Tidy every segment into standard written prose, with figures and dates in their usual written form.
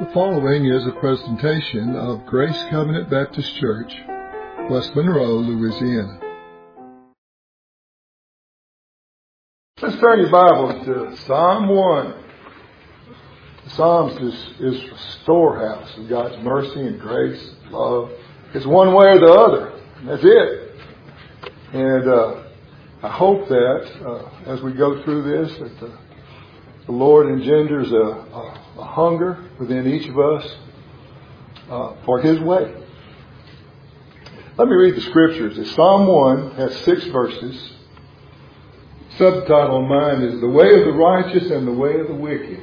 The following is a presentation of Grace Covenant Baptist Church, West Monroe, Louisiana. Let's turn your Bibles to Psalm 1. The Psalms is a storehouse of God's mercy and grace and love. It's one way or the other. That's it. And I hope that as we go through this, that the Lord engenders a hunger within each of us for His way. Let me read the scriptures. Psalm 1 has 6 verses. Subtitle of mine is The Way of the Righteous and the Way of the Wicked.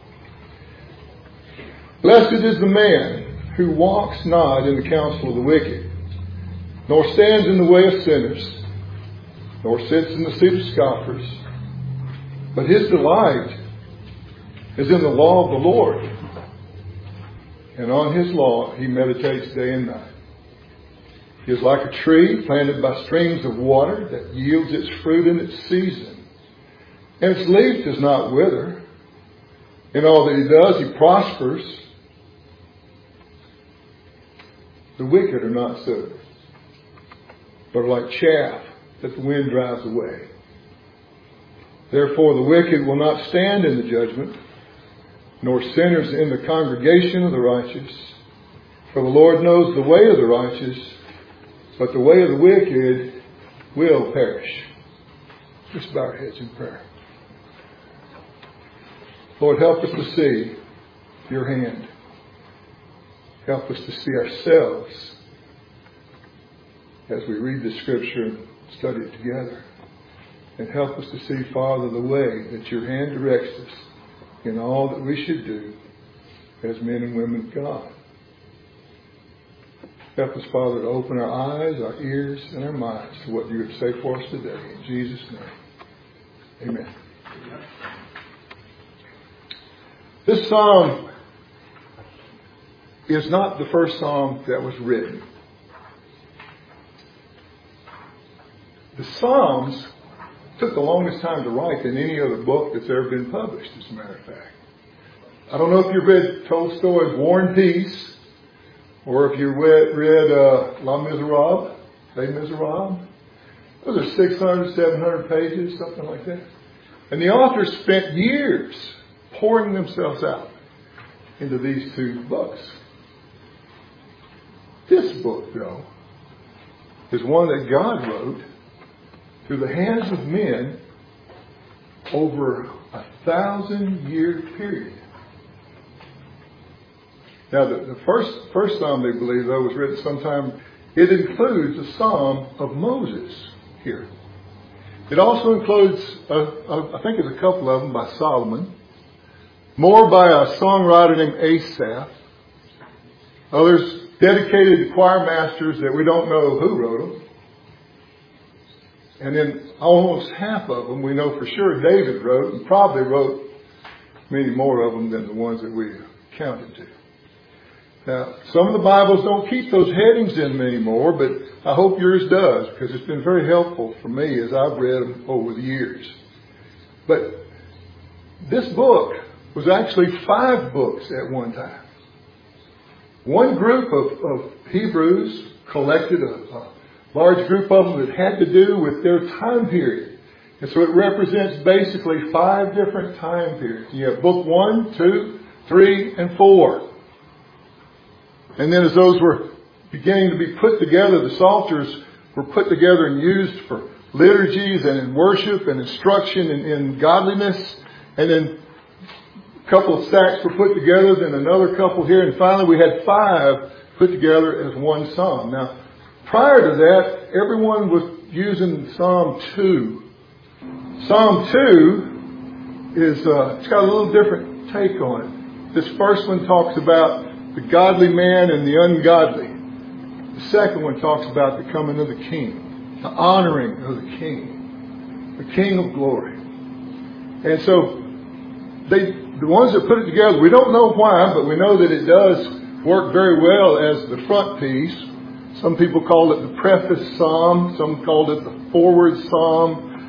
Blessed is the man who walks not in the counsel of the wicked, nor stands in the way of sinners, nor sits in the seat of scoffers. But his delight is in the law of the Lord, and on His law he meditates day and night. He is like a tree planted by streams of water that yields its fruit in its season, and its leaf does not wither. In all that he does, he prospers. The wicked are not so, but are like chaff that the wind drives away. Therefore the wicked will not stand in the judgment, nor sinners in the congregation of the righteous. For the Lord knows the way of the righteous, but the way of the wicked will perish. Let's bow our heads in prayer. Lord, help us to see Your hand. Help us to see ourselves as we read the Scripture and study it together. And help us to see, Father, the way that Your hand directs us in all that we should do as men and women of God. Help us, Father, to open our eyes, our ears, and our minds to what You would say for us today. In Jesus' name, amen. This psalm is not the first psalm that was written. The Psalms took the longest time to write than any other book that's ever been published, as a matter of fact. I don't know if you've read Tolstoy's War and Peace, or if you read Les Miserables, Les Miserables. Those are 600, 700 pages, something like that. And the authors spent years pouring themselves out into these 2 books. This book, though, is one that God wrote through the hands of men over a 1,000-year period. Now, the first psalm, they believe, though, was written sometime. It includes a psalm of Moses here. It also includes, I think there's a couple of them by Solomon, more by a songwriter named Asaph, others dedicated to choir masters that we don't know who wrote them. And then almost half of them we know for sure David wrote, and probably wrote many more of them than the ones that we counted to. Now, some of the Bibles don't keep those headings in them anymore, but I hope yours does, because it's been very helpful for me as I've read them over the years. But this book was actually 5 books at one time. One group of Hebrews collected a large group of them that had to do with their time period. And so it represents basically 5 different time periods. You have book 1, 2, 3, and 4. And then as those were beginning to be put together, the Psalters were put together and used for liturgies and in worship and instruction in godliness. And then a couple of stacks were put together, then another couple here. And finally we had 5 put together as one psalm. Now, prior to that, everyone was using Psalm 2. Psalm 2 is, it's got a little different take on it. This first one talks about the godly man and the ungodly. The second one talks about the coming of the King, the honoring of the King of glory. And so, the ones that put it together, we don't know why, but we know that it does work very well as the front piece. Some people call it the preface psalm. Some called it the forward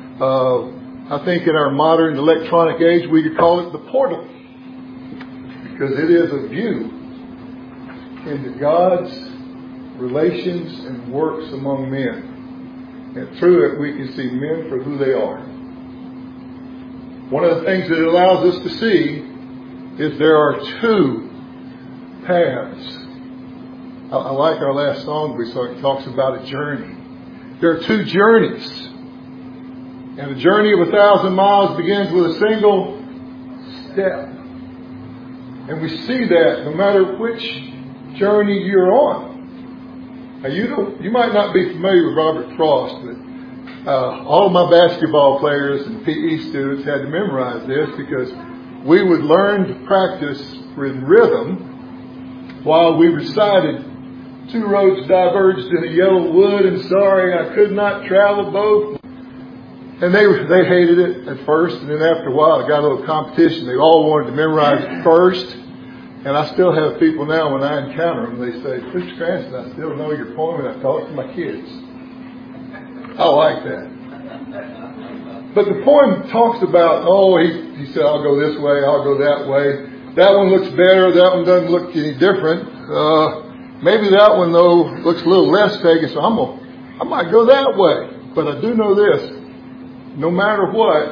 psalm. I think in our modern electronic age, we could call it the portal. because it is a view into God's relations and works among men. And through it we can see men for who they are. One of the things that it allows us to see is there are two paths. I like our last song we saw. It talks about a journey. There are two journeys. And a journey of 1,000 miles begins with a single step. And we see that no matter which journey you're on. Now you might not be familiar with Robert Frost, but all of my basketball players and PE students had to memorize this because we would learn to practice in rhythm while we recited, two roads diverged in a yellow wood, and sorry I could not travel both. And they hated it at first, and then after a while it got a little competition. They all wanted to memorize it first. And I still have people now, when I encounter them, they say, Mr. Cranston, I still know your poem, and I talk to my kids. I like that. But the poem talks about, he said, I'll go this way, I'll go that way. That one looks better, that one doesn't look any different. Maybe that one, though, looks a little less pagan, so I might go that way. But I do know this, no matter what,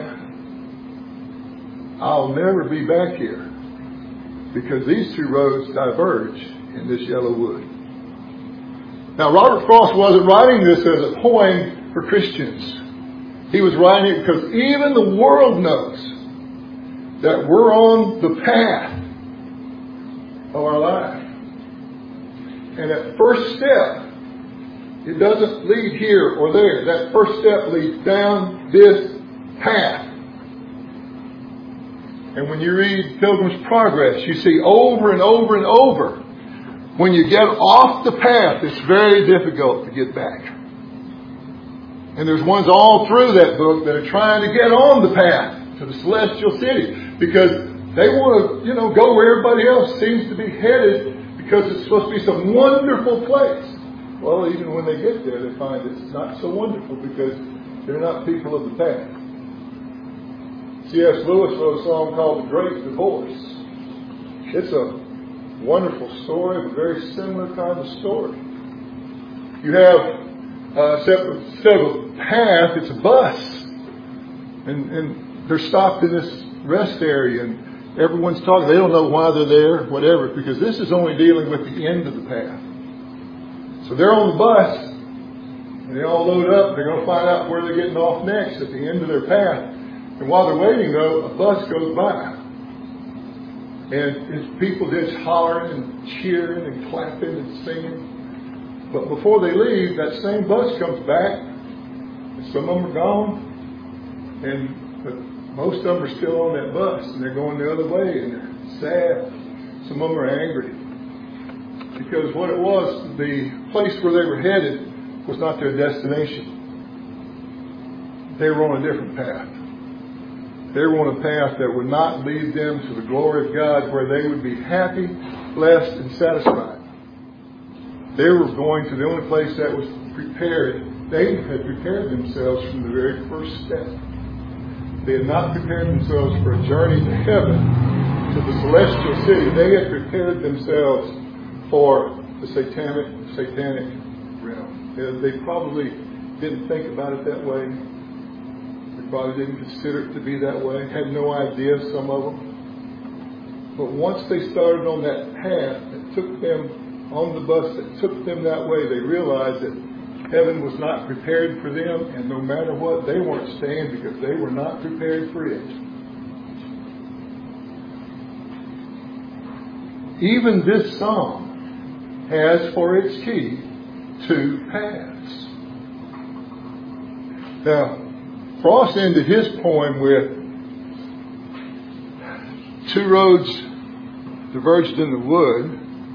I'll never be back here. Because these two roads diverge in this yellow wood. Now, Robert Frost wasn't writing this as a poem for Christians. He was writing it because even the world knows that we're on the path of our life. And that first step, it doesn't lead here or there. That first step leads down this path. And when you read Pilgrim's Progress, you see over and over and over, when you get off the path, it's very difficult to get back. And there's ones all through that book that are trying to get on the path to the celestial city because they want to, go where everybody else seems to be headed because it's supposed to be some wonderful place. Well, even when they get there, they find it's not so wonderful because they're not people of the path. C.S. Lewis wrote a song called The Great Divorce. It's a wonderful story, a very similar kind of story. You have, instead of a path, it's a bus. And they're stopped in this rest area, and everyone's talking. They don't know why they're there, whatever, because this is only dealing with the end of the path. So they're on the bus, and they all load up. They're going to find out where they're getting off next at the end of their path. And while they're waiting, though, a bus goes by. And it's people just hollering and cheering and clapping and singing. But before they leave, that same bus comes back. And some of them are gone. But most of them are still on that bus. And they're going the other way. And they're sad. Some of them are angry. Because what it was, the place where they were headed was not their destination. They were on a different path. They were on a path that would not lead them to the glory of God, where they would be happy, blessed, and satisfied. They were going to the only place that was prepared. They had prepared themselves from the very first step. They had not prepared themselves for a journey to heaven, to the celestial city. They had prepared themselves for the satanic realm. They probably didn't think about it that way. Probably didn't consider it to be that way. Had no idea, some of them. But once they started on that path that took them on the bus, that took them that way, they realized that heaven was not prepared for them, and no matter what, they weren't staying because they were not prepared for it. Even this psalm has for its key two paths. Now, Frost ended his poem with two roads diverged in the wood,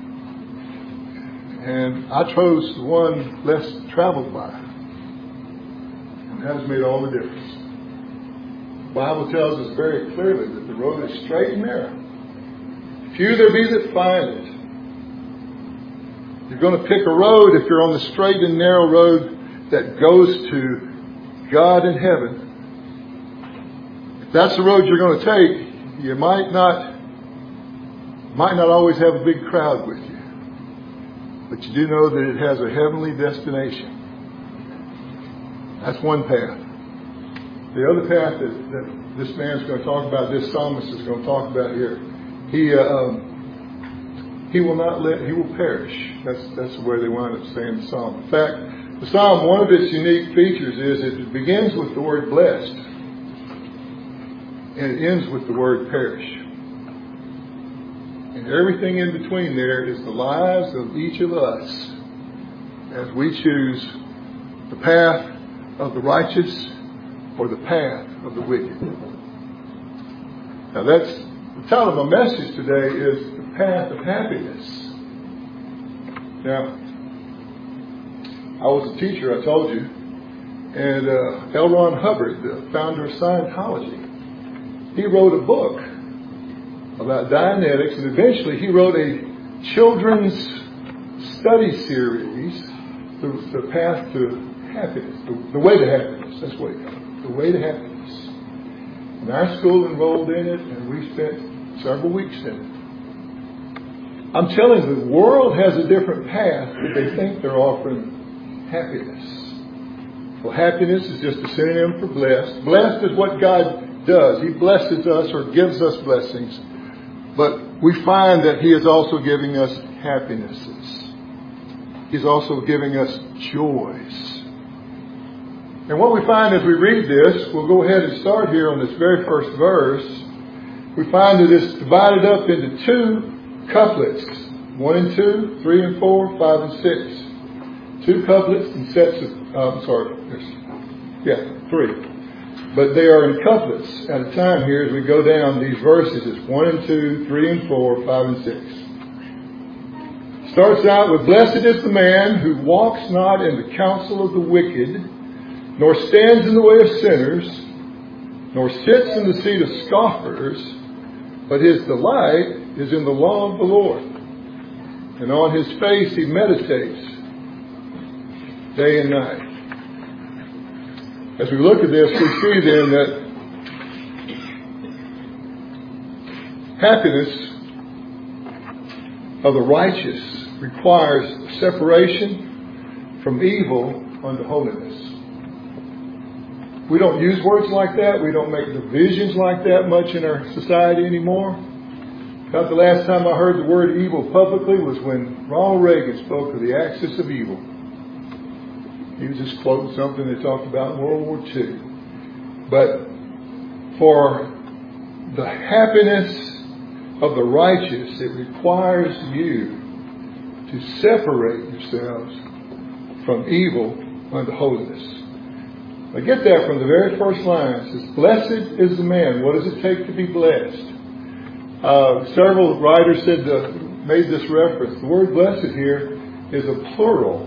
and I chose the one less traveled by. And that has made all the difference. The Bible tells us very clearly that the road is straight and narrow. Few there be that find it. You're going to pick a road if you're on the straight and narrow road that goes to God in heaven. If that's the road you're going to take, you might not Might not always have a big crowd with you, but you do know that it has a heavenly destination. That's one path. The other path that this man's going to talk about, this psalmist is going to talk about here, he will not let, he will perish. That's the way they wind up saying the psalm. In fact, the psalm, one of its unique features is it begins with the word blessed, and it ends with the word perish. And everything in between there is the lives of each of us as we choose the path of the righteous or the path of the wicked. Now that's the title of my message today is the path of happiness. Now, I was a teacher, I told you, and L. Ron Hubbard, the founder of Scientology, he wrote a book about Dianetics, and eventually he wrote a children's study series, The Path to Happiness, the Way to Happiness, that's what he called it, The Way to Happiness. And our school enrolled in it, and we spent several weeks in it. I'm telling you, the world has a different path, but they think they're offering happiness. Well, happiness is just a synonym for blessed. Blessed is what God does. He blesses us or gives us blessings. But we find that He is also giving us happinesses. He's also giving us joys. And what we find as we read this, we'll go ahead and start here on this very first verse. We find that it's divided up into two couplets. 1 and 2, 3 and 4, 5 and 6. 2 couplets and sets of, 3. But they are in couplets at a time here as we go down these verses. It's 1 and 2, 3 and 4, 5 and 6. Starts out with, Blessed is the man who walks not in the counsel of the wicked, nor stands in the way of sinners, nor sits in the seat of scoffers, but his delight is in the law of the Lord. And on his face he meditates day and night. As we look at this, we see then that happiness of the righteous requires separation from evil unto holiness. We don't use words like that. We don't make divisions like that much in our society anymore. About the last time I heard the word evil publicly was when Ronald Reagan spoke of the axis of evil. He was just quoting something they talked about in World War II. But for the happiness of the righteous, it requires you to separate yourselves from evil unto holiness. I get that from the very first line. It says, Blessed is the man. What does it take to be blessed? Several writers made this reference. The word blessed here is a plural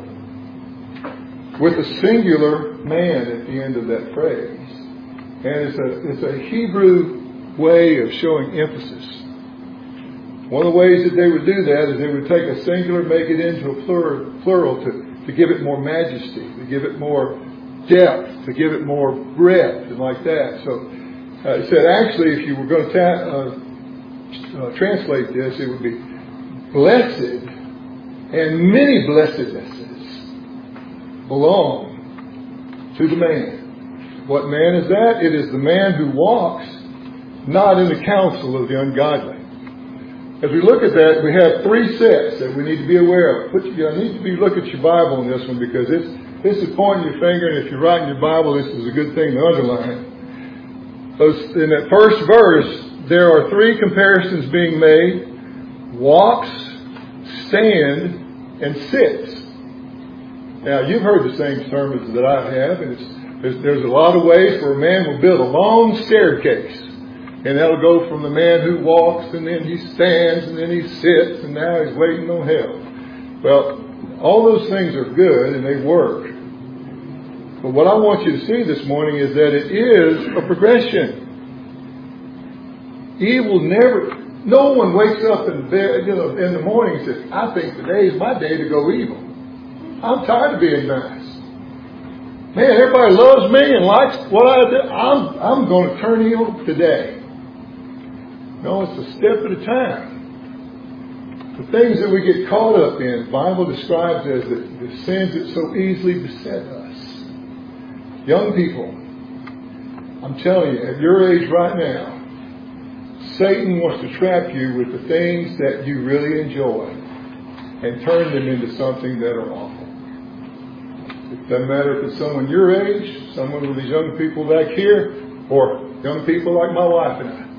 with a singular man at the end of that phrase. And it's a Hebrew way of showing emphasis. One of the ways that they would do that is they would take a singular, make it into a plural to give it more majesty, to give it more depth, to give it more breadth, and like that. So it said actually if you were going to translate this, it would be blessed and many blessednesses belong to the man. What man is that? It is the man who walks not in the counsel of the ungodly. As we look at that, we have 3 sets that we need to be aware of. You need to look at your Bible on this one, because this is pointing your finger, and if you're writing your Bible, this is a good thing to underline. In that first verse, there are 3 comparisons being made: walks, stand, and sits. Now, you've heard the same sermons that I have, and there's a lot of ways where a man will build a long staircase. And that'll go from the man who walks, and then he stands, and then he sits, and now he's waiting on hell. Well, all those things are good, and they work. But what I want you to see this morning is that it is a progression. No one wakes up in bed, in the morning and says, I think today is my day to go evil. I'm tired of being nice. Man, everybody loves me and likes what I do. I'm going to turn evil today. No, it's a step at a time. The things that we get caught up in, the Bible describes as the sins that so easily beset us. Young people, I'm telling you, at your age right now, Satan wants to trap you with the things that you really enjoy and turn them into something that are awful. It doesn't matter if it's someone your age, someone with these young people back here, or young people like my wife and I.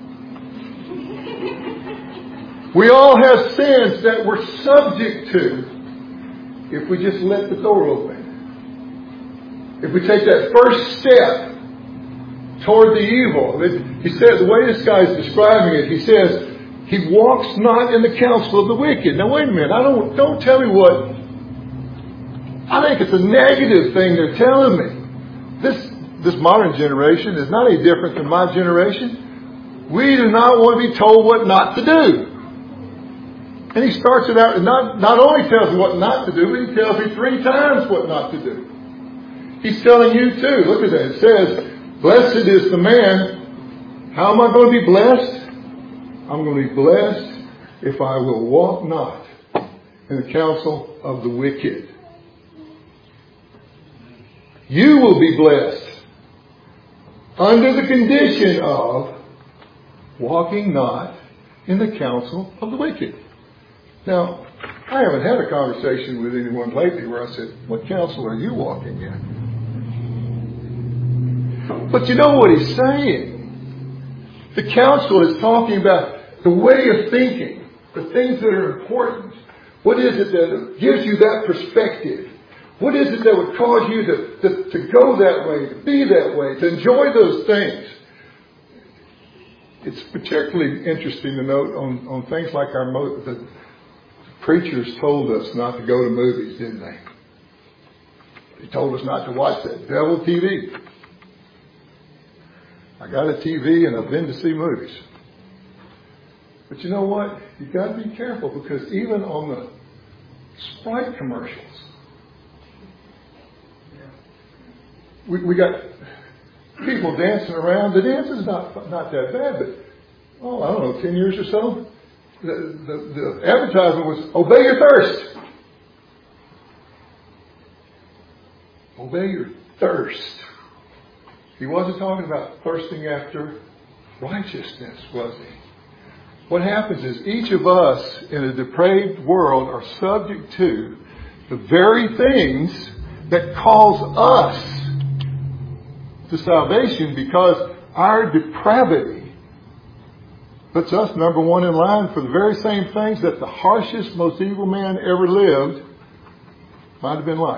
We all have sins that we're subject to if we just let the door open. If we take that first step toward the evil. He said, the way this guy is describing it, he says, he walks not in the counsel of the wicked. Now wait a minute, don't tell me what. I think it's a negative thing they're telling me. This modern generation is not any different than my generation. We do not want to be told what not to do. And he starts it out and not only tells me what not to do, but he tells me 3 times what not to do. He's telling you too. Look at that. It says, blessed is the man. How am I going to be blessed? I'm going to be blessed if I will walk not in the counsel of the wicked. You will be blessed under the condition of walking not in the counsel of the wicked. Now, I haven't had a conversation with anyone lately where I said, what counsel are you walking in? But you know what he's saying. The counsel is talking about the way of thinking, the things that are important. What is it that gives you that perspective? What is it that would cause you to go that way, to be that way, to enjoy those things? It's particularly interesting to note on things like the preachers told us not to go to movies, didn't they? They told us not to watch that devil TV. I got a TV and I've been to see movies. But you know what? You've got to be careful because even on the Sprite commercials, we got people dancing around. The dance is not that bad, but I don't know, 10 years or so, the advertisement was obey your thirst. Obey your thirst. He wasn't talking about thirsting after righteousness, was he? What happens is each of us in a depraved world are subject to the very things that cause us to salvation because our depravity puts us number one in line for the very same things that the harshest, most evil man ever lived might have been like.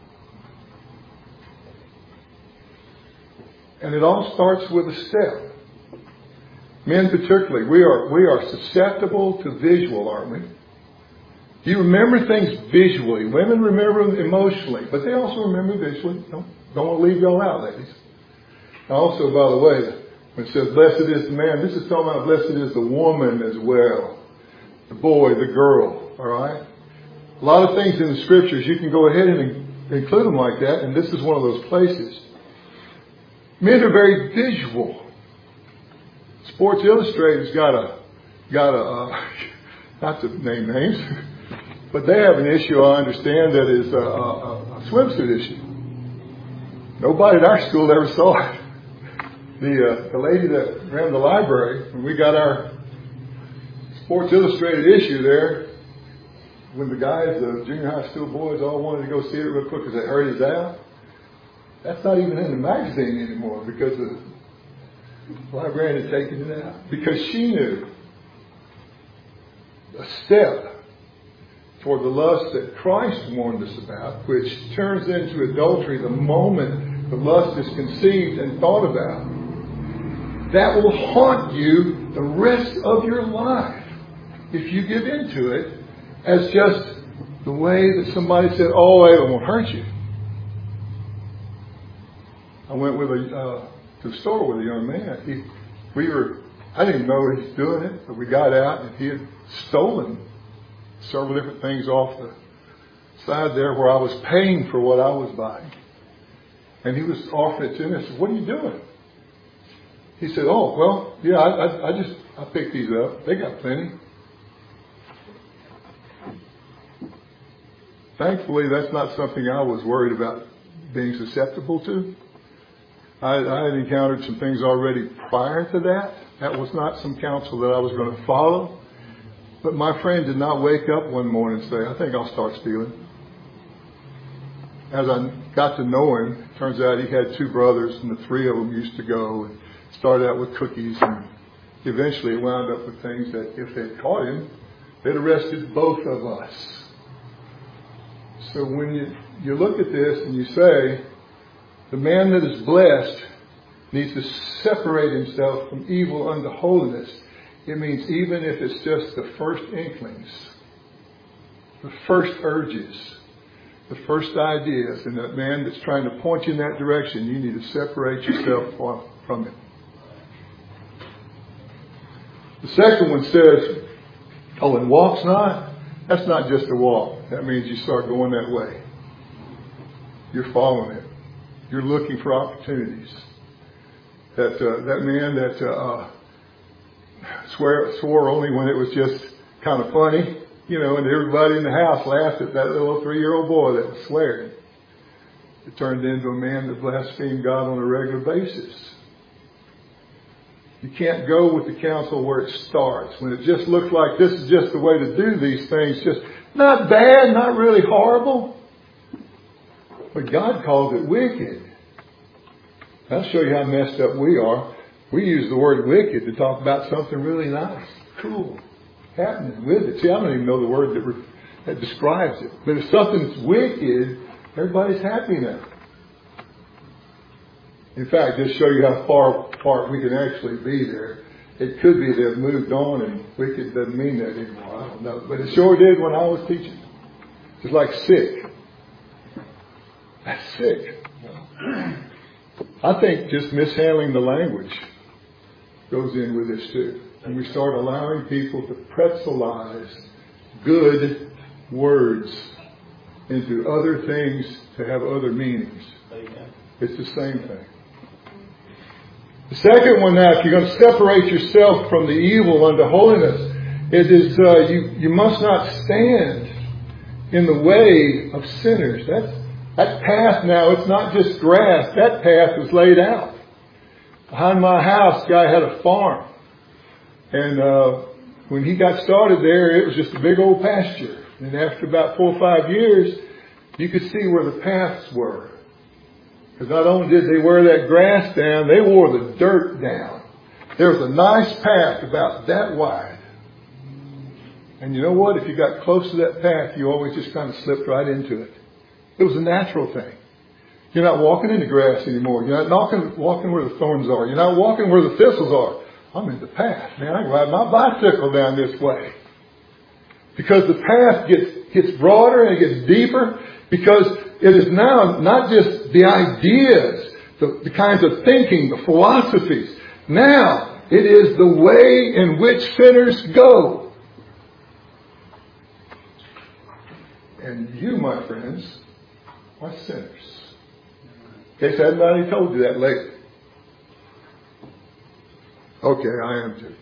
And it all starts with a step. Men particularly, we are susceptible to visual, aren't we? You remember things visually. Women remember them emotionally, but they also remember visually. Don't want to leave y'all out, ladies. Also, by the way, when it says blessed is the man, this is talking about blessed is the woman as well. The boy, the girl, all right? A lot of things in the scriptures, you can go ahead and include them like that, and this is one of those places. Men are very visual. Sports Illustrated's got a not to name names, but they have an issue I understand that is a swimsuit issue. Nobody at our school ever saw it. The lady that ran the library, when we got our Sports Illustrated issue there, when the guys, the junior high school boys, all wanted to go see it real quick because they heard it's out. That's not even in the magazine anymore because the librarian had taken it out. Because she knew a step toward the lust that Christ warned us about, which turns into adultery the moment the lust is conceived and thought about. That will haunt you the rest of your life if you give into it as just the way that somebody said, oh, it won't hurt you. I went with to the store with a young man. I didn't know he was doing it, but we got out and he had stolen several different things off the side there where I was paying for what I was buying. And he was offering it to me. I said, what are you doing? He said, oh, well, yeah, I picked these up. They got plenty. Thankfully, that's not something I was worried about being susceptible to. I had encountered some things already prior to that. That was not some counsel that I was going to follow. But my friend did not wake up one morning and say, I think I'll start stealing. As I got to know him, it turns out he had 2 brothers, and the 3 of them used to go and started out with cookies, and eventually it wound up with things that if they'd caught him, they'd arrested both of us. So when you look at this and you say, the man that is blessed needs to separate himself from evil unto holiness, it means even if it's just the first inklings, the first urges, the first ideas, and that man that's trying to point you in that direction, you need to separate yourself from it. The second one says, and walks not. That's not just a walk. That means you start going that way. You're following it. You're looking for opportunities. That man that swore only when it was just kind of funny, and everybody in the house laughed at that little 3-year-old boy that was swearing. It turned into a man that blasphemed God on a regular basis. You can't go with the counsel where it starts. When it just looks like this is just the way to do these things, just not bad, not really horrible. But God calls it wicked. I'll show you how messed up we are. We use the word wicked to talk about something really nice, cool, happening with it. See, I don't even know the word that describes it. But if something's wicked, everybody's happy now. In fact, just show you how far apart we can actually be there. It could be they've moved on and wicked doesn't mean that anymore. I don't know. But it sure did when I was teaching. It's like sick. That's sick. I think just mishandling the language goes in with this too. And we start allowing people to pretzelize good words into other things to have other meanings. It's the same thing. The second one now, if you're going to separate yourself from the evil unto holiness, it is you must not stand in the way of sinners. That path now, it's not just grass. That path was laid out. Behind my house, guy had a farm. And when he got started there, it was just a big old pasture. And after about 4 or 5 years, you could see where the paths were. Because not only did they wear that grass down, they wore the dirt down. There was a nice path about that wide. And you know what? If you got close to that path, you always just kind of slipped right into it. It was a natural thing. You're not walking in the grass anymore. You're not walking where the thorns are. You're not walking where the thistles are. I'm in the path. Man, I can ride my bicycle down this way. Because the path gets broader and it gets deeper. Because it is now not just the ideas, the kinds of thinking, the philosophies. Now it is the way in which sinners go. And you, my friends, are sinners. In case anybody told you that lately. Okay, I am too.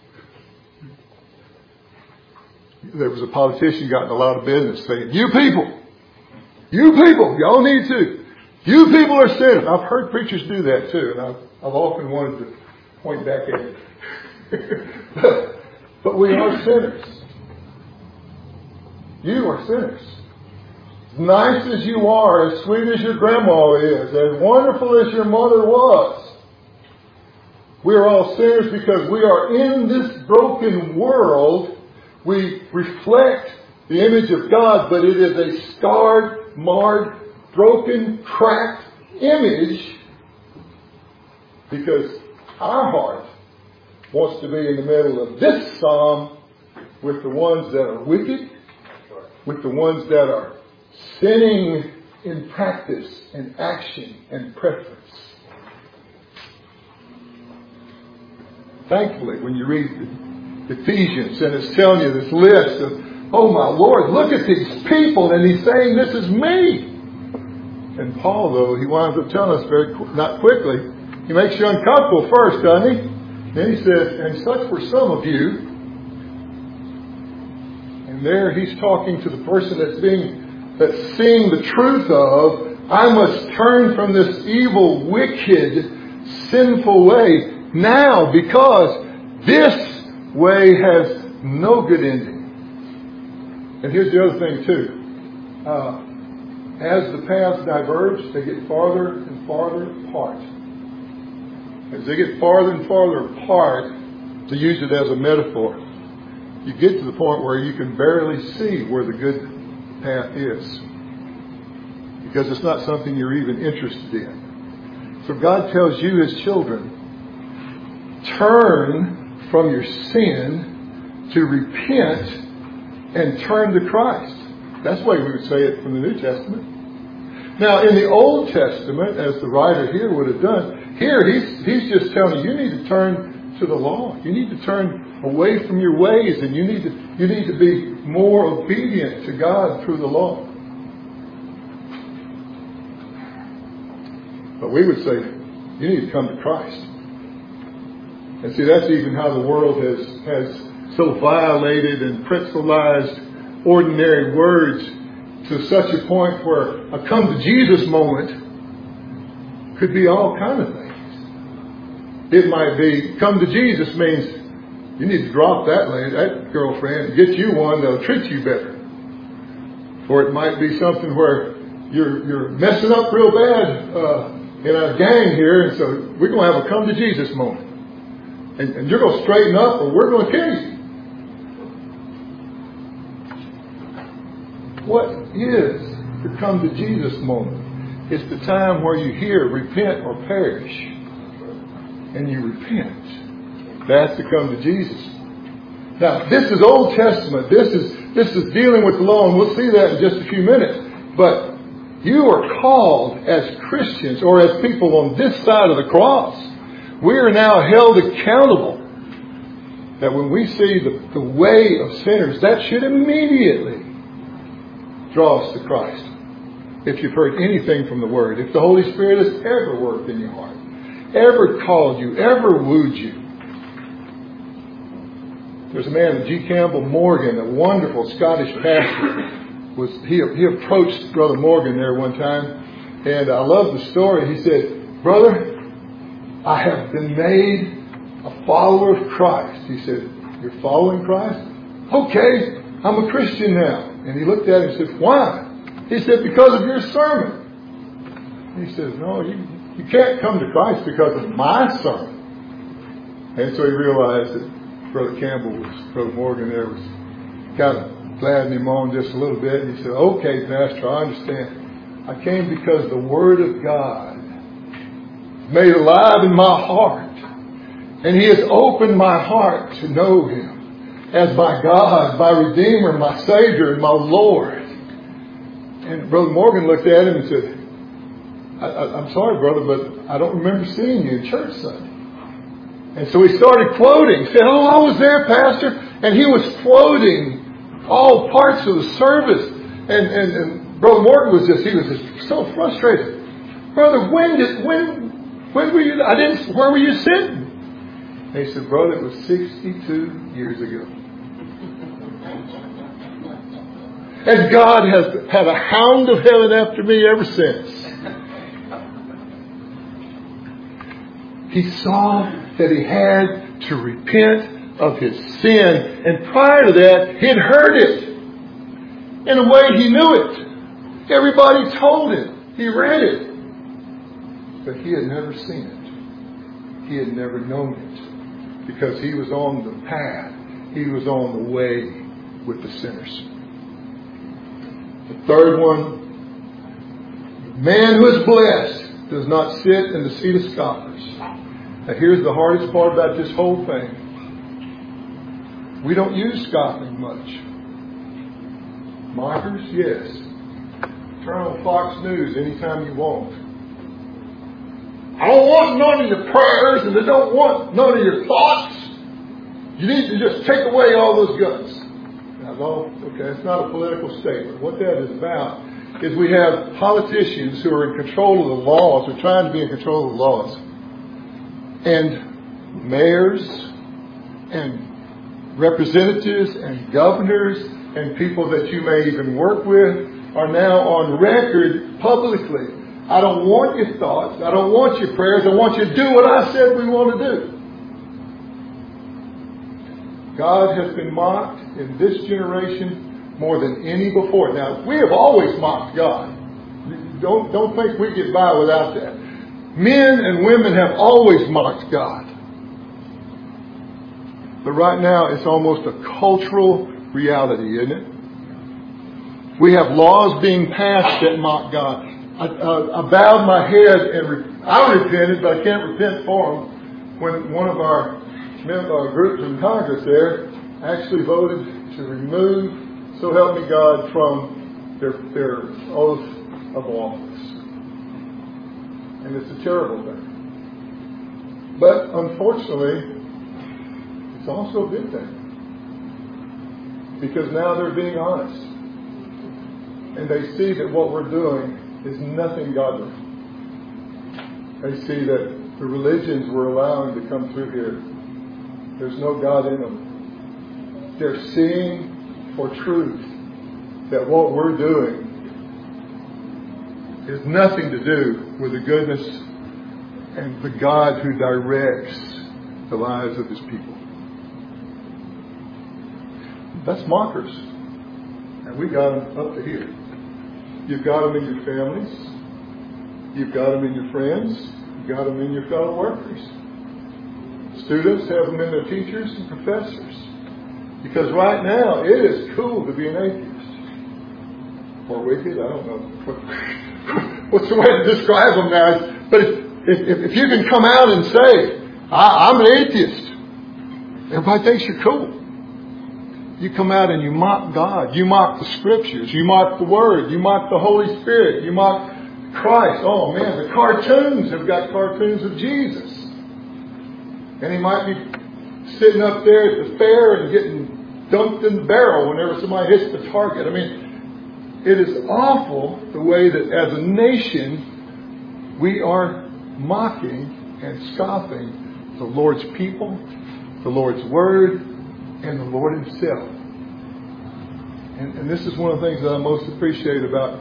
There was a politician got in a lot of business saying, you people, y'all need to. You people are sinners. I've heard preachers do that too, and I've often wanted to point back at it. But we are sinners. You are sinners. As nice as you are, as sweet as your grandma is, as wonderful as your mother was, we are all sinners because we are in this broken world. We reflect the image of God, but it is a scarred, marred, broken, cracked image because our heart wants to be in the middle of this psalm with the ones that are wicked, with the ones that are sinning in practice and action and preference. Thankfully, when you read Ephesians and it's telling you this list of, oh my Lord, look at these people, and he's saying this is me. And Paul, though, he winds up telling us not quickly. He makes you uncomfortable first, doesn't he? Then he says, and such were some of you. And there he's talking to the person that's being that seeing the truth of, I must turn from this evil, wicked, sinful way now, because this way has no good ending. And here's the other thing too. As the paths diverge, they get farther and farther apart. As they get farther and farther apart, to use it as a metaphor, you get to the point where you can barely see where the good path is, because it's not something you're even interested in. So God tells you, His children, turn from your sin, to repent and turn to Christ. That's the way we would say it from the New Testament. Now, in the Old Testament, as the writer here would have done, here he's just telling you need to turn to the law. You need to turn away from your ways, and you need to be more obedient to God through the law. But we would say you need to come to Christ. And see, that's even how the world has so violated and principalized ordinary words to such a point where a come to Jesus moment could be all kind of things. It might be, come to Jesus means you need to drop that lady, that girlfriend, and get you one that'll treat you better. Or it might be something where you're messing up real bad in our gang here, and so we're going to have a come to Jesus moment. And you're going to straighten up, or we're going to kill you. What is the come to Jesus moment? It's the time where you hear repent or perish, and you repent. That's the come to Jesus. Now, this is Old Testament. This is dealing with the law, and we'll see that in just a few minutes. But you are called as Christians, or as people on this side of the cross. We are now held accountable that when we see the way of sinners, that should immediately draw us to Christ. If you've heard anything from the Word, if the Holy Spirit has ever worked in your heart, ever called you, ever wooed you. There's a man, G. Campbell Morgan, a wonderful Scottish pastor. He approached Brother Morgan there one time, and I love the story. He said, "Brother, I have been made a follower of Christ." He said, "You're following Christ? Okay, I'm a Christian now." And he looked at him and said, "Why?" He said, "Because of your sermon." He says, "No, you can't come to Christ because of my sermon." And so he realized that Brother Morgan there was kind of gladdening him on just a little bit. And he said, "Okay, Pastor, I understand. I came because the Word of God made alive in my heart. And He has opened my heart to know Him as my God, my Redeemer, my Savior, and my Lord." And Brother Morgan looked at him and said, I'm sorry, brother, but I don't remember seeing you in church Sunday." And so he started quoting. He said, "Oh, I was there, Pastor." And he was quoting all parts of the service. And Brother Morgan was just so frustrated. "Brother, when were you? Where were you sitting?" And he said, "Brother, it was 62 years ago." And God has had a hound of heaven after me ever since. He saw that he had to repent of his sin. And prior to that, he'd heard it. In a way, he knew it. Everybody told him. He read it. But he had never seen it. He had never known it. Because he was on the path. He was on the way with the sinners. The third one, the man who is blessed does not sit in the seat of scoffers. Now here's the hardest part about this whole thing. We don't use scoffing much. Mockers, yes. Turn on Fox News anytime you want. "I don't want none of your prayers, and I don't want none of your thoughts. You need to just take away all those guns." Now, okay, it's not a political statement. What that is about is we have politicians who are in control of the laws, or trying to be in control of the laws. And mayors and representatives and governors and people that you may even work with are now on record publicly. I don't want your thoughts. I don't want your prayers. I want you to do what I said we want to do. God has been mocked in this generation more than any before. Now, we have always mocked God. Don't think we get by without that. Men and women have always mocked God. But right now, it's almost a cultural reality, isn't it? We have laws being passed that mock God. I bowed my head and I repented, but I can't repent for them. When one of our groups in Congress there actually voted to remove, so help me God, from their oath of office. And it's a terrible thing. But unfortunately, it's also a good thing. Because now they're being honest. And they see that what we're doing is nothing godly. They see that the religions we're allowing to come through here, there's no God in them. They're seeing for truth that what we're doing is nothing to do with the goodness and the God who directs the lives of His people. That's mockers. And we got them up to here. You've got them in your families. You've got them in your friends. You've got them in your fellow workers. Students have them in their teachers and professors. Because right now, it is cool to be an atheist. Or wicked, I don't know. What's the way to describe them now? But if you can come out and say, I'm an atheist, everybody thinks you're cool. You come out and you mock God. You mock the Scriptures. You mock the Word. You mock the Holy Spirit. You mock Christ. Oh man, the cartoons have got cartoons of Jesus. And He might be sitting up there at the fair and getting dumped in the barrel whenever somebody hits the target. I mean, it is awful the way that as a nation we are mocking and scoffing the Lord's people, the Lord's Word, and the Lord Himself. And this is one of the things that I most appreciate about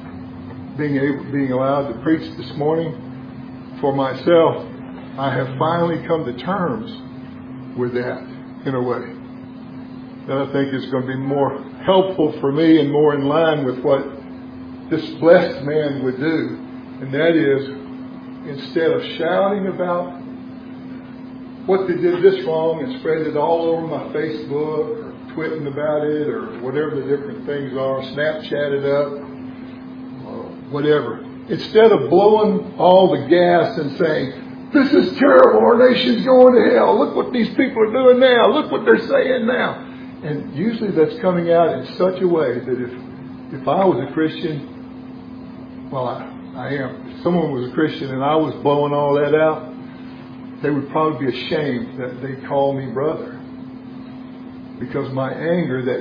being allowed to preach this morning. For myself, I have finally come to terms with that in a way that I think is going to be more helpful for me and more in line with what this blessed man would do. And that is, instead of shouting about what they did this wrong and spread it all over my Facebook or tweeting about it or whatever the different things are, Snapchat it up, or whatever. Instead of blowing all the gas and saying, this is terrible, our nation's going to hell, look what these people are doing now, look what they're saying now. And usually that's coming out in such a way that if I was a Christian, well, I am. If someone was a Christian and I was blowing all that out, they would probably be ashamed that they call me brother. Because my anger that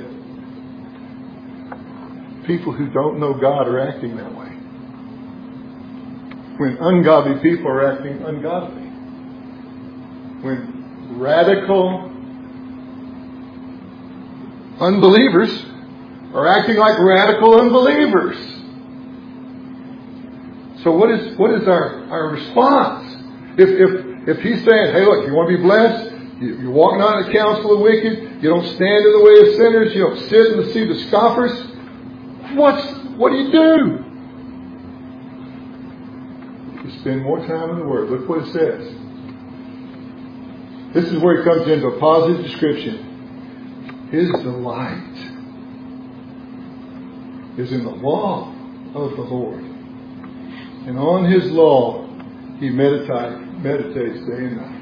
people who don't know God are acting that way. When ungodly people are acting ungodly. When radical unbelievers are acting like radical unbelievers. So what is our response? If He's saying, hey, look, you want to be blessed? You're walking out of the counsel of the wicked. You don't stand in the way of sinners. You don't sit in the seat of scoffers. What do you do? You spend more time in the Word. Look what it says. This is where He comes into a positive description. His delight is in the law of the Lord. And on His law He meditates day and night.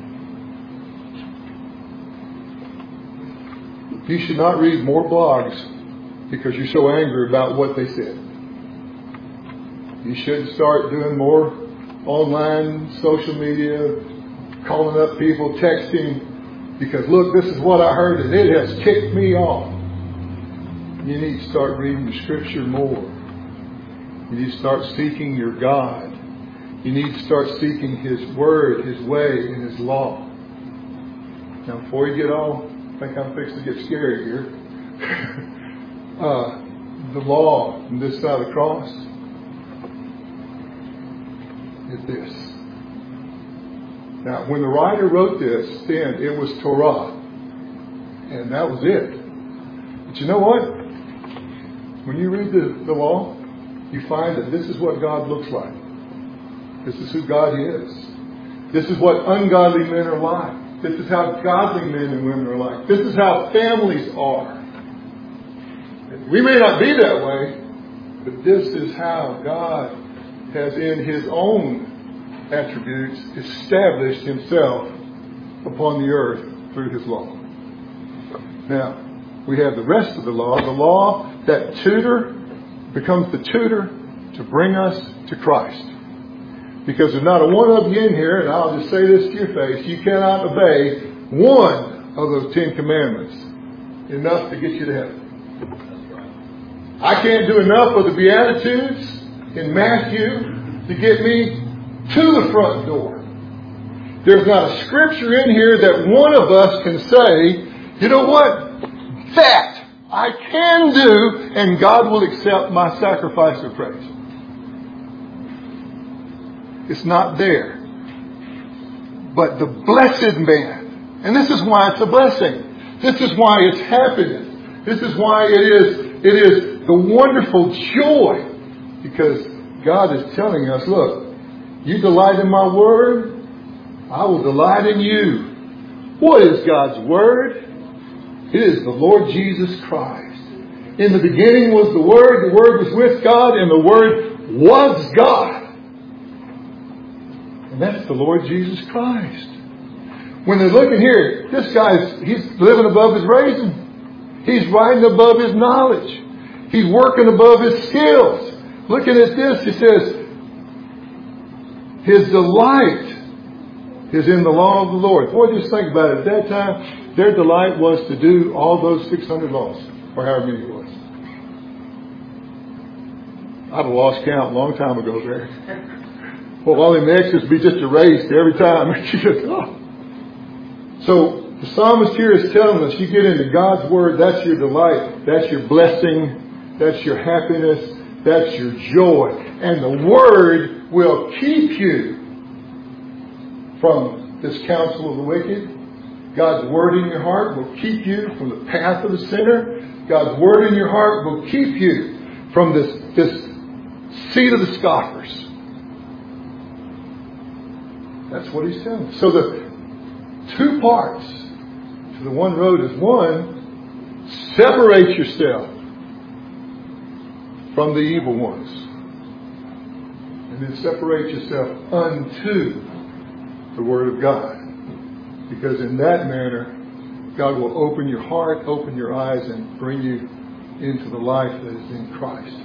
You should not read more blogs because you're so angry about what they said. You should start doing more online social media, calling up people, texting, because look, this is what I heard and it has kicked me off. You need to start reading the Scripture more. You need to start seeking your God. You need to start seeking His Word, His way, and His law. Now, before you get all, I think I'm fixing to get scary here. the law on this side of the cross is this. Now, when the writer wrote this, then it was Torah. And that was it. But you know what? When you read the law, you find that this is what God looks like. This is who God is. This is what ungodly men are like. This is how godly men and women are like. This is how families are. We may not be that way, but this is how God has, in His own attributes, established Himself upon the earth through His law. Now, we have the rest of the law that becomes the tutor to bring us to Christ. Because there's not a one of you in here, and I'll just say this to your face, you cannot obey one of those 10 commandments enough to get you to heaven. I can't do enough of the Beatitudes in Matthew to get me to the front door. There's not a scripture in here that one of us can say, you know what? That I can do, and God will accept my sacrifice of praise. It's not there. But the blessed man, and this is why it's a blessing. This is why it's happiness. This is why it is the wonderful joy. Because God is telling us, look, you delight in my word, I will delight in you. What is God's word? It is the Lord Jesus Christ. In the beginning was the Word was with God, and the Word was God. And that's the Lord Jesus Christ. When they're looking here, this he's living above his raising. He's riding above his knowledge. He's working above his skills. Looking at this, he says, his delight is in the law of the Lord. Boy, just think about it. At that time, their delight was to do all those 600 laws, or however many it was. I'd have lost count a long time ago there. Well, all them extras would be just erased every time. So the psalmist here is telling us, you get into God's Word, that's your delight, that's your blessing, that's your happiness, that's your joy. And the Word will keep you from this counsel of the wicked. God's Word in your heart will keep you from the path of the sinner. God's Word in your heart will keep you from this seat of the scoffers. That's what he's telling us. So the two parts to the one road is one, separate yourself from the evil ones. And then separate yourself unto the Word of God. Because in that manner, God will open your heart, open your eyes, and bring you into the life that is in Christ.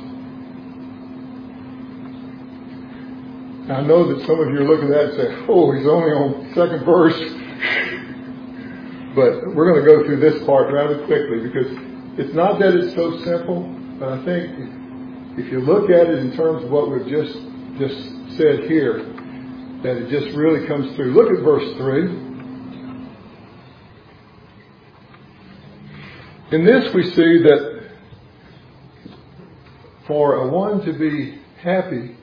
Now, I know that some of you are looking at that and say, oh, he's only on second verse. But we're going to go through this part rather quickly, because it's not that it's so simple, but I think if you look at it in terms of what we've just said here, that it just really comes through. Look at verse 3. In this we see that for a one to be happy,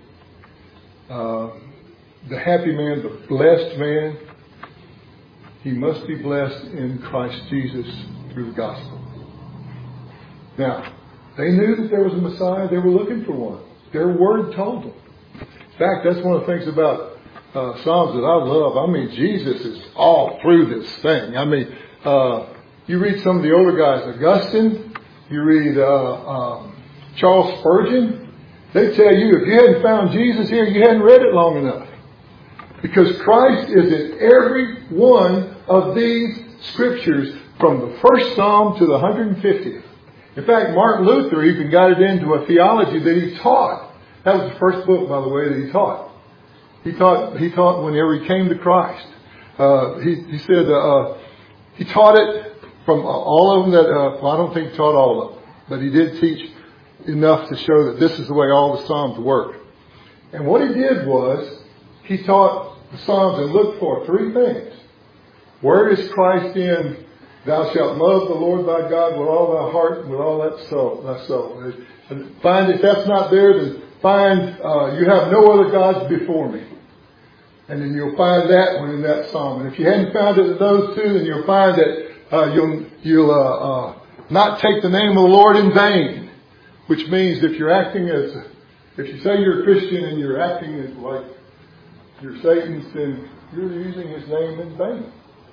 the happy man, the blessed man, he must be blessed in Christ Jesus through the gospel. Now, they knew that there was a Messiah. They were looking for one. Their word told them. In fact, that's one of the things about Psalms that I love. I mean, Jesus is all through this thing. I mean, you read some of the older guys, Augustine, you read Charles Spurgeon, they tell you if you hadn't found Jesus here, you hadn't read it long enough. Because Christ is in every one of these scriptures from the first Psalm to the 150th. In fact, Martin Luther even got it into a theology that he taught. That was the first book, by the way, that he taught. He taught whenever he came to Christ. He said he taught it from all of them that, I don't think he taught all of them, but he did teach enough to show that this is the way all the Psalms work. And what he did was, he taught the Psalms and looked for three things. Where is Christ in Thou shalt love the Lord thy God with all thy heart and with all thy soul. And find, if that's not there, then find, you have no other gods before me. And then you'll find that one in that psalm. And if you hadn't found it in those two, then you'll find that you'll not take the name of the Lord in vain. Which means if you're acting as, if you say you're a Christian and you're acting as like you're Satan's, then you're using his name in vain.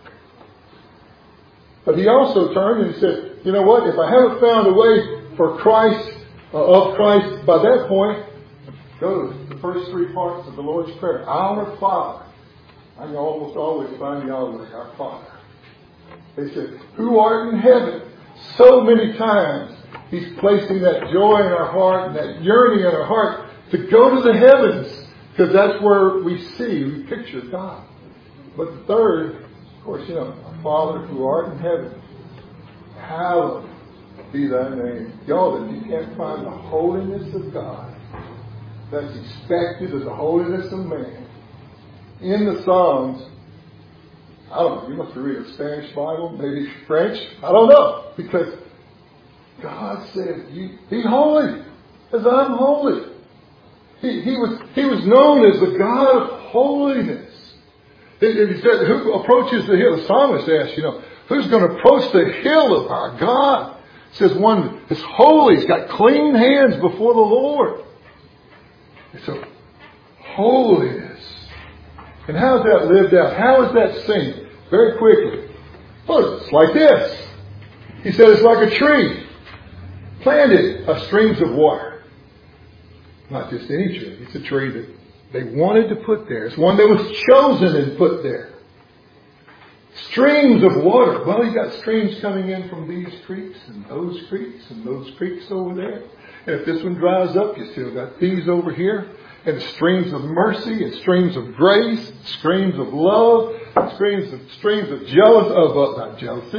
But he also turned and said, you know what, if I haven't found a way for Christ, of Christ by that point, go to the first three parts of the Lord's Prayer. Our Father. I can almost always find the our Father. They said, who art in heaven. So many times he's placing that joy in our heart and that yearning in our heart to go to the heavens. Because that's where we picture God. But the third, of course, our Father who art in heaven. Hallowed be thy name. Y'all, if you can't find the holiness of God that's expected of the holiness of man in the Psalms, I don't know, you must read a Spanish Bible, maybe French, I don't know. Because God said, be holy as I'm holy. He was known as the God of holiness. He said, who approaches the hill? The psalmist asked, who's going to approach the hill of our God? It says one is holy. He's got clean hands before the Lord. So, holiness. And how is that lived out? How is that seen? Very quickly. Well, it's like this. He said it's like a tree planted by streams of water. Not just any tree. It's a tree that they wanted to put there. It's one that was chosen and put there. Streams of water. Well, you got streams coming in from these creeks and those creeks over there. And if this one dries up, you still got these over here. And streams of mercy and streams of grace, streams of love, streams of not jealousy.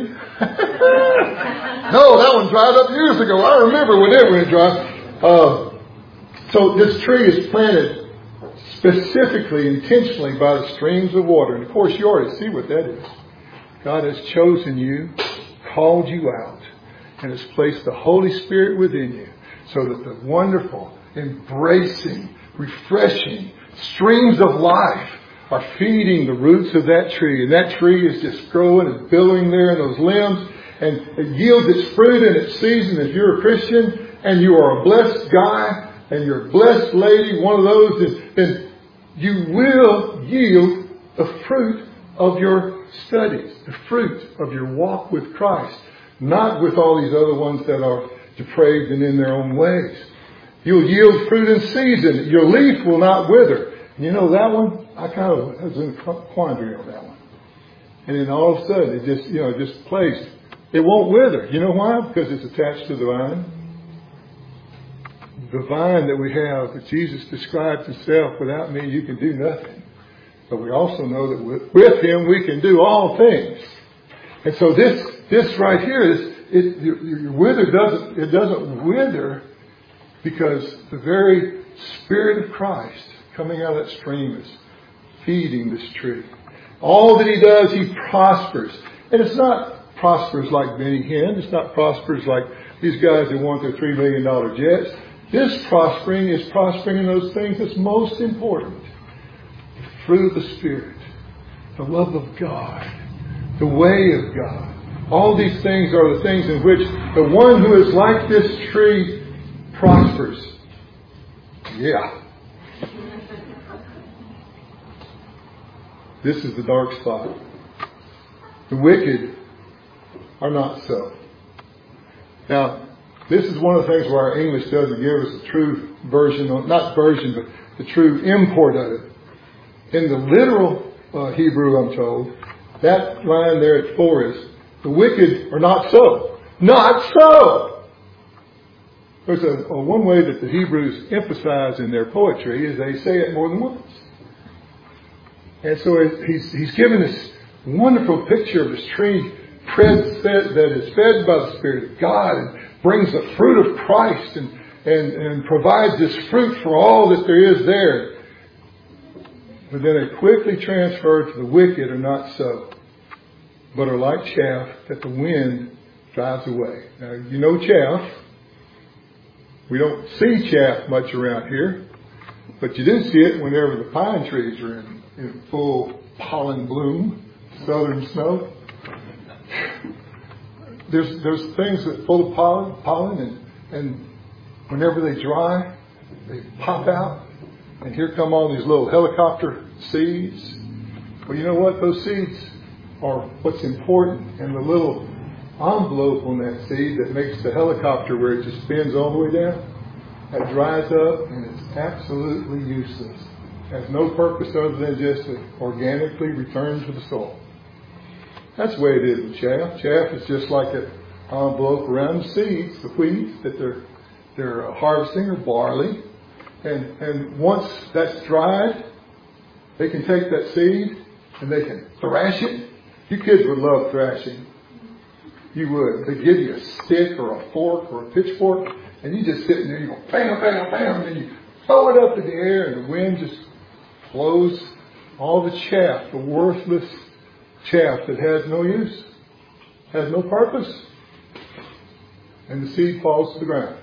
No, that one dried up years ago. I remember when it went dry. So this tree is planted specifically, intentionally by the streams of water. And of course, you already see what that is. God has chosen you, called you out, and has placed the Holy Spirit within you so that the wonderful, embracing, refreshing streams of life are feeding the roots of that tree. And that tree is just growing and billowing there in those limbs. And it yields its fruit in its season. If you're a Christian and you are a blessed guy and you're a blessed lady, one of those, then you will yield the fruit of your studies, the fruit of your walk with Christ. Not with all these other ones that are depraved and in their own ways. You'll yield fruit in season. Your leaf will not wither. And that one, I kind of was in a quandary on that one. And then all of a sudden, it just placed. It won't wither. You know why? Because it's attached to the vine. The vine that we have, that Jesus describes himself, without me you can do nothing. But we also know that with him we can do all things. And so this right here your wither doesn't wither. Because the very Spirit of Christ coming out of that stream is feeding this tree. All that he does, he prospers. And it's not prospers like Benny Hinn. It's not prospers like these guys who want their $3 million jets. This prospering is prospering in those things that's most important. The fruit of the Spirit. The love of God. The way of God. All these things are the things in which the one who is like this tree prospers. Yeah. This is the dark spot. The wicked are not so. Now, this is one of the things where our English doesn't give us a true version, not version, but the true import of it. In the literal Hebrew, I'm told, that line there at 4 is, the wicked are not so. Not so! There's one way that the Hebrews emphasize in their poetry is they say it more than once. And so he's given this wonderful picture of this tree that is fed by the Spirit of God and brings the fruit of Christ and provides this fruit for all that there is there. But then it quickly transferred to the wicked are not so. but are like chaff that the wind drives away. Now, you know chaff. We don't see chaff much around here, but you do see it whenever the pine trees are in full pollen bloom, southern snow. There's things that are full of pollen, and whenever they dry, they pop out, and here come all these little helicopter seeds. Well, you know what? Those seeds are what's important, and the little envelope on that seed that makes the helicopter where it just spins all the way down, that dries up and it's absolutely useless. Has no purpose other than just to organically return to the soil. That's the way it is with chaff. Chaff is just like an envelope around the seeds, the wheat that they're harvesting, or barley. And once that's dried, they can take that seed and they can thrash it. You kids would love thrashing. You would. They give you a stick or a fork or a pitchfork, and you just sit in there, you go bam, bam, bam, and then you throw it up in the air, and the wind just blows all the chaff, the worthless chaff that has no use, has no purpose, and the seed falls to the ground.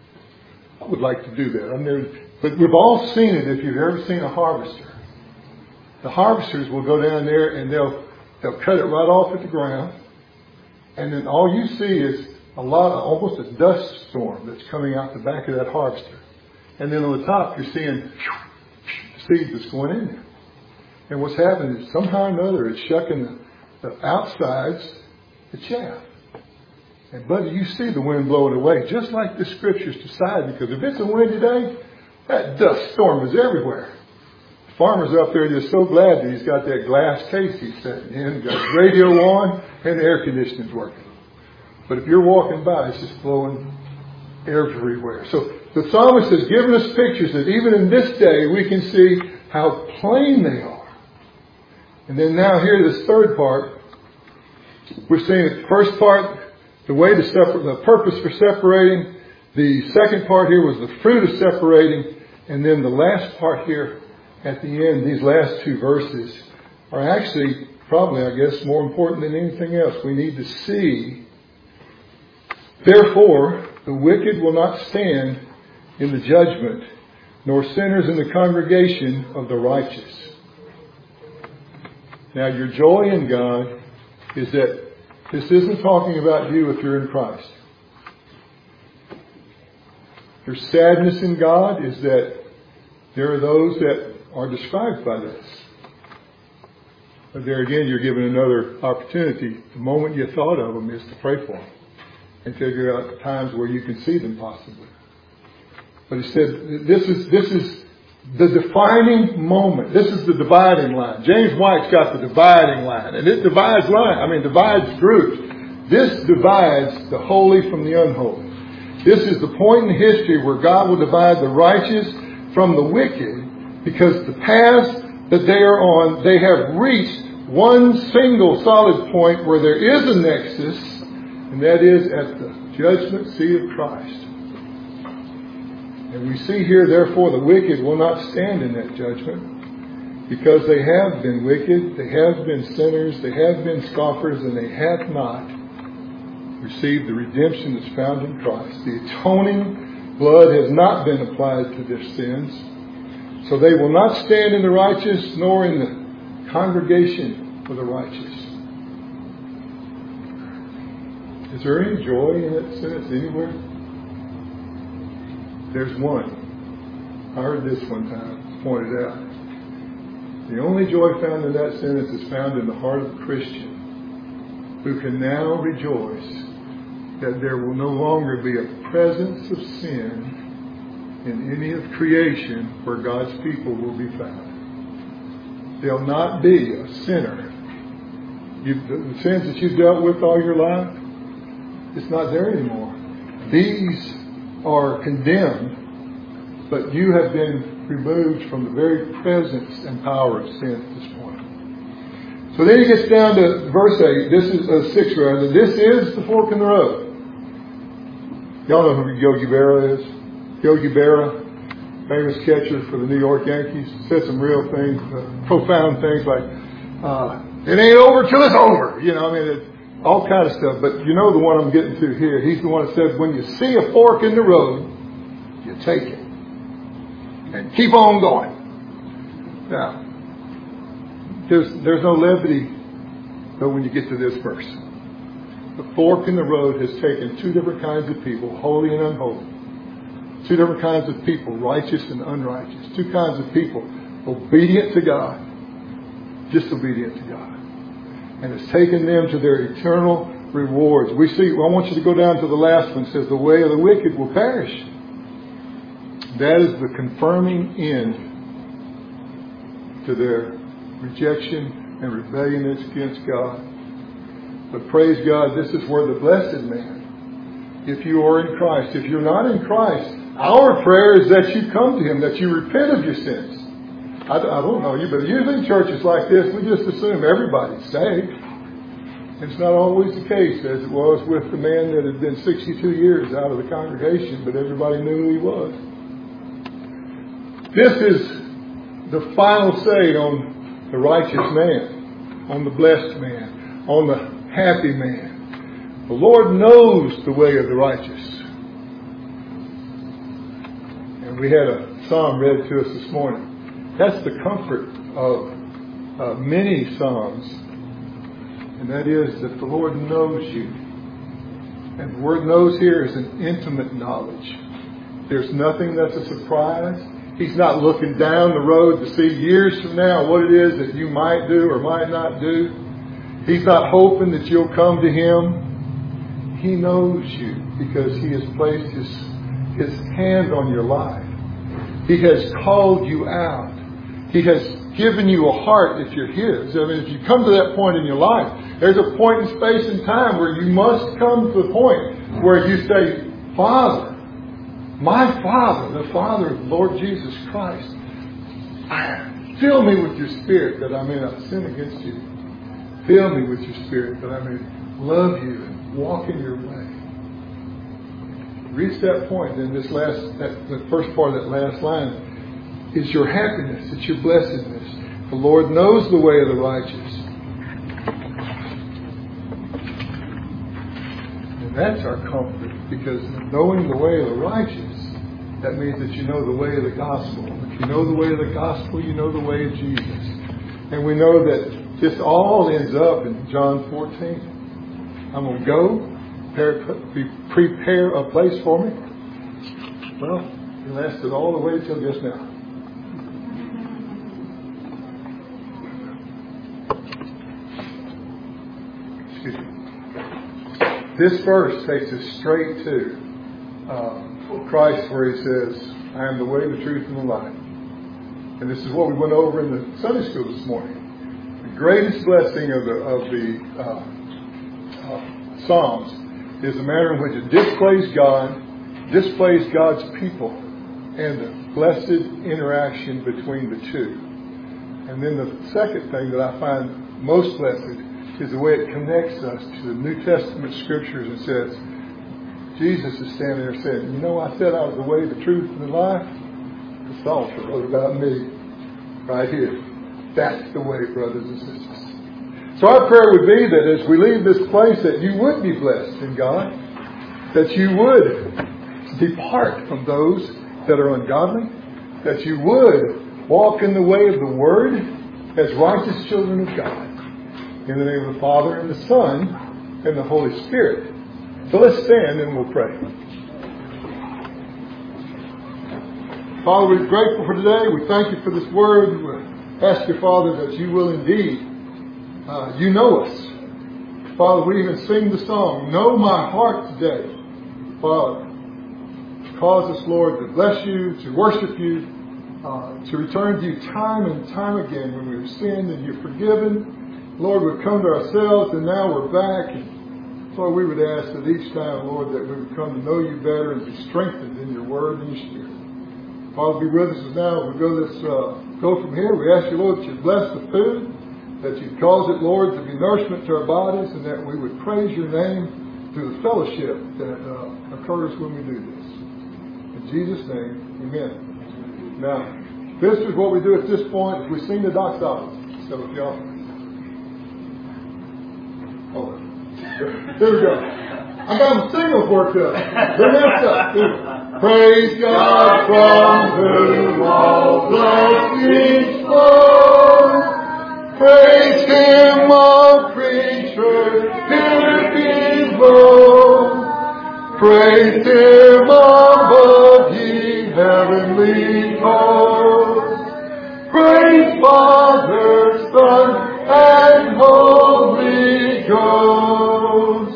I would like to do that. But we've all seen it if you've ever seen a harvester. The harvesters will go down there and they'll cut it right off at the ground. And then all you see is almost a dust storm that's coming out the back of that harvester. And then on the top you're seeing seeds that's going in there. And what's happening is somehow or another it's shucking the outsides, the chaff. And buddy, you see the wind blowing away, just like the scriptures decide, because if it's a windy day, that dust storm is everywhere. The farmer's up there just so glad that he's got that glass case he's sitting in, got his radio on, and the air conditioning's working. But if you're walking by, it's just blowing everywhere. So the psalmist has given us pictures that even in this day we can see how plain they are. And then now here, this third part, we're seeing the first part, the way to separate, the purpose for separating. The second part here was the fruit of separating. And then the last part here at the end, these last two verses, are actually probably, I guess, more important than anything else. We need to see, therefore, the wicked will not stand in the judgment, nor sinners in the congregation of the righteous. Now, your joy in God is that this isn't talking about you if you're in Christ. Your sadness in God is that there are those that are described by this. But there again, you're given another opportunity. The moment you thought of them is to pray for them and figure out times where you can see them possibly. But he said, this is the defining moment. This is the dividing line. James White's got the dividing line. And it divides divides groups. This divides the holy from the unholy. This is the point in history where God will divide the righteous from the wicked, because the paths that they are on, they have reached one single solid point where there is a nexus, and that is at the judgment seat of Christ. And we see here, therefore, the wicked will not stand in that judgment, because they have been wicked, they have been sinners, they have been scoffers, and they have not received the redemption that's found in Christ. The atoning blood has not been applied to their sins. So they will not stand in the righteous, nor in the congregation of the righteous. Is there any joy in that sentence anywhere? There's one. I heard this one time pointed out. The only joy found in that sentence is found in the heart of the Christian, who can now rejoice that there will no longer be a presence of sin in any of creation where God's people will be found. There'll not be a sinner. The sins that you've dealt with all your life, it's not there anymore. These are condemned, but you have been removed from the very presence and power of sin at this point. So then he gets down to verse 8. This is 6 rather. This is the fork in the road. Y'all know who Yogi Berra is. Yogi Berra, famous catcher for the New York Yankees, said some real things, profound things like, It ain't over till it's over. You know, I mean, all kind of stuff. But you know the one I'm getting to here. He's the one that says, when you see a fork in the road, you take it. And keep on going. Now, there's no levity but when you get to this verse. The fork in the road has taken two different kinds of people, holy and unholy. Two different kinds of people, righteous and unrighteous. Two kinds of people, obedient to God, disobedient to God. And it's taken them to their eternal rewards. We see, I want you to go down to the last one. It says, the way of the wicked will perish. That is the confirming end to their rejection and rebellion against God. But praise God, this is where the blessed man, if you are in Christ, if you're not in Christ, our prayer is that you come to Him, that you repent of your sins. I don't know you, but usually in churches like this, we just assume everybody's saved. It's not always the case, as it was with the man that had been 62 years out of the congregation, but everybody knew who he was. This is the final say on the righteous man, on the blessed man, on the happy man. The Lord knows the way of the righteous. And we had a psalm read to us this morning. That's the comfort of many psalms. And that is that the Lord knows you. And the word knows here is an intimate knowledge. There's nothing that's a surprise. He's not looking down the road to see years from now what it is that you might do or might not do. He's not hoping that you'll come to Him. He knows you because He has placed His hand on your life. He has called you out. He has given you a heart if you're His. I mean, if you come to that point in your life, there's a point in space and time where you must come to the point where you say, Father, my Father, the Father of Lord Jesus Christ, fill me with your Spirit that I may not sin against you. Fill me with your Spirit that I may love you and walk in your way. Reach that point, then the first part of that last line is your happiness, it's your blessedness. The Lord knows the way of the righteous. And that's our comfort, because knowing the way of the righteous, that means that you know the way of the gospel. If you know the way of the gospel, you know the way of Jesus. And we know that this all ends up in John 14. I'm going to go, prepare a place for me. Well, it lasted all the way till just now. Excuse me. This verse takes us straight to Christ, where He says, I am the way, the truth, and the life. And this is what we went over in the Sunday school this morning. The greatest blessing of the Psalms is the manner in which it displays God's people, and the blessed interaction between the two. And then the second thing that I find most blessed is the way it connects us to the New Testament Scriptures and says, Jesus is standing there saying, you know, I said I was the way, the truth, and the life. The Psalter wrote about me right here. That's the way, brothers and sisters. So our prayer would be that as we leave this place, that you would be blessed in God, that you would depart from those that are ungodly, that you would walk in the way of the Word as righteous children of God. In the name of the Father, and the Son, and the Holy Spirit. So let's stand and we'll pray. Father, we're grateful for today. We thank you for this word. We ask you, Father, that you will indeed, you know us. Father, we even sing the song, Know My Heart today. Father, cause us, Lord, to bless you, to worship you, to return to you time and time again when we've sinned and you're forgiven. Lord, we've come to ourselves and now we're back. And Lord, we would ask that each time, Lord, that we would come to know you better and be strengthened in your word and your spirit. Father, be with us now. We go from here. We ask you, Lord, that you bless the food, that you cause it, Lord, to be nourishment to our bodies, and that we would praise your name through the fellowship that occurs when we do this. In Jesus' name, amen. Now, this is what we do at this point. We sing the doxology. So if y'all Here we go. I got my singles worked up. Bring this up. Praise God from whom all blessings flow. Praise Him, all creatures here below. Praise Him above, ye heavenly hosts. Praise Father, Son, and Holy Ghost.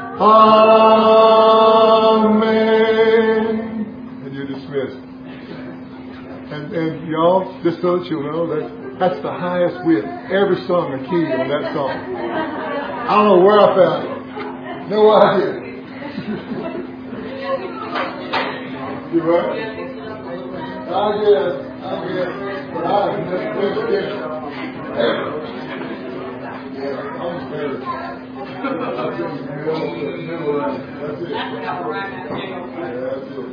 Amen. And you're dismissed. And y'all, just so that you'll know, that's the highest we have ever sung a key on that song. I don't know where I found it. No idea. You right? I guess. But I have never been ever. Yeah, I'm scared. I've been in the middle of it. That's it. Yeah, that's it.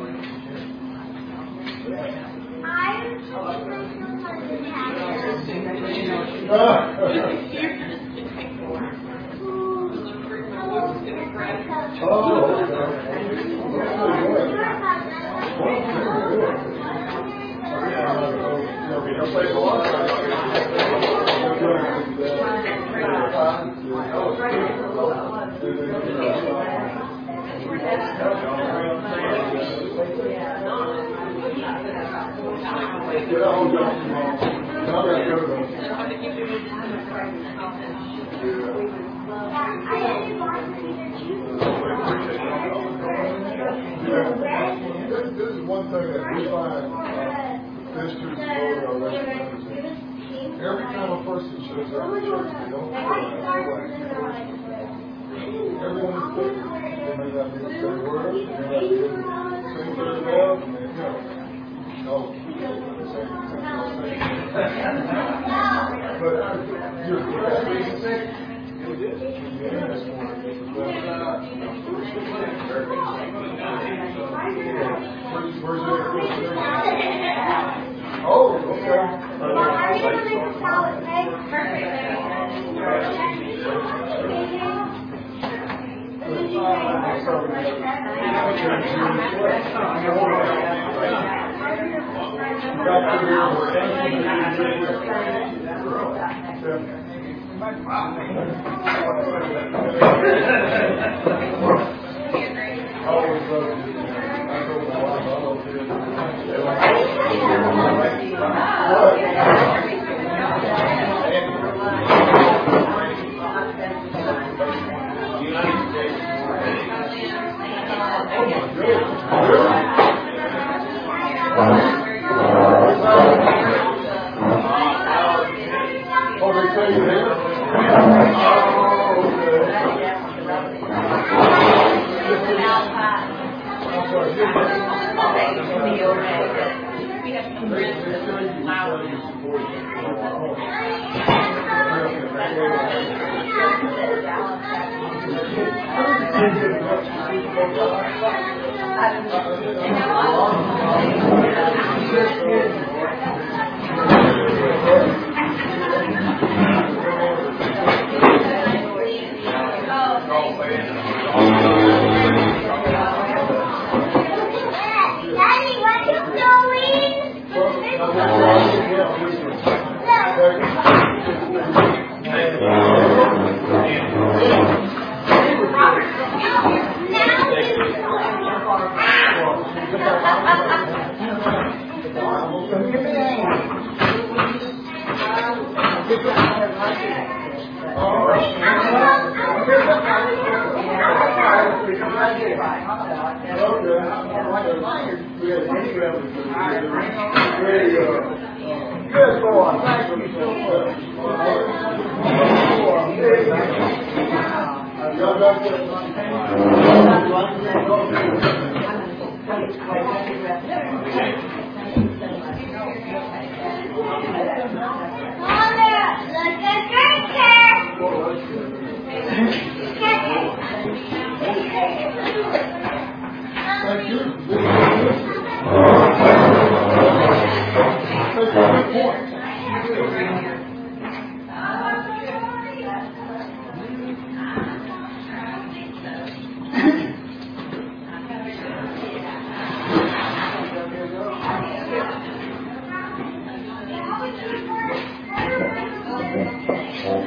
This is one thing that we find ministers and every time a person shows up in church, they don't feel like everyone is different. They may not be the same words, they may not be the same very well, and they but you're oh, okay.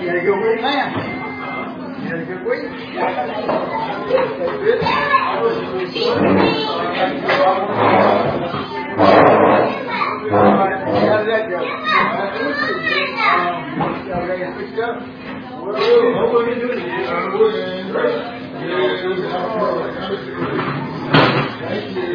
You had a good week, man. You had a good week. How did that go? Y'all ready to fix up? Well, what are you doing? Thank you.